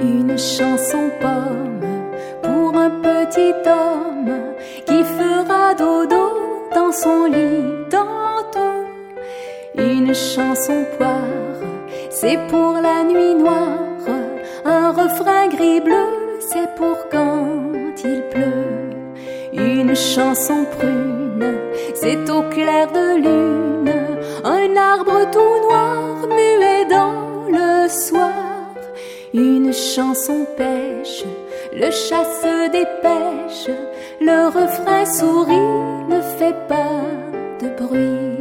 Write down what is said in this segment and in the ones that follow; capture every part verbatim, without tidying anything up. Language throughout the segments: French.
Une chanson pomme pour un petit homme qui fera dodo dans son lit tantôt. Une chanson poire, c'est pour la nuit noire. Un refrain gris-bleu, c'est pour quand il pleut. Une chanson prune, c'est au clair de lune. Un arbre tout noir, muet dans le soir. Une chanson pêche, le chat se dépêche. Le refrain sourit, ne fait pas de bruit.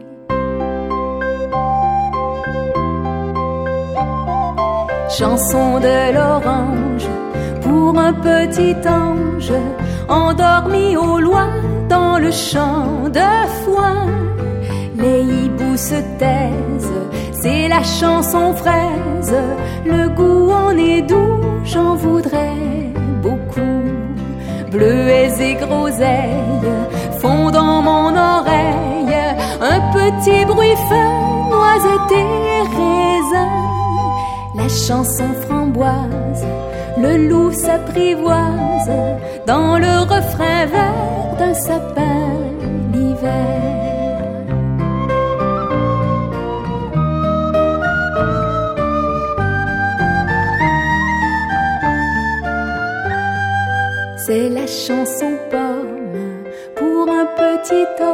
Chanson de l'orange pour un petit ange endormi au loin dans le champ de foin. Les hiboux se taisent, c'est la chanson fraise. Le goût en est doux, j'en voudrais beaucoup. Bleuets et groseilles font dans mon oreille un petit bruit fin, noisette et raisin. La chanson framboise, le loup s'apprivoise dans le refrain vert d'un sapin d'hiver. C'est la chanson pomme pour un petit homme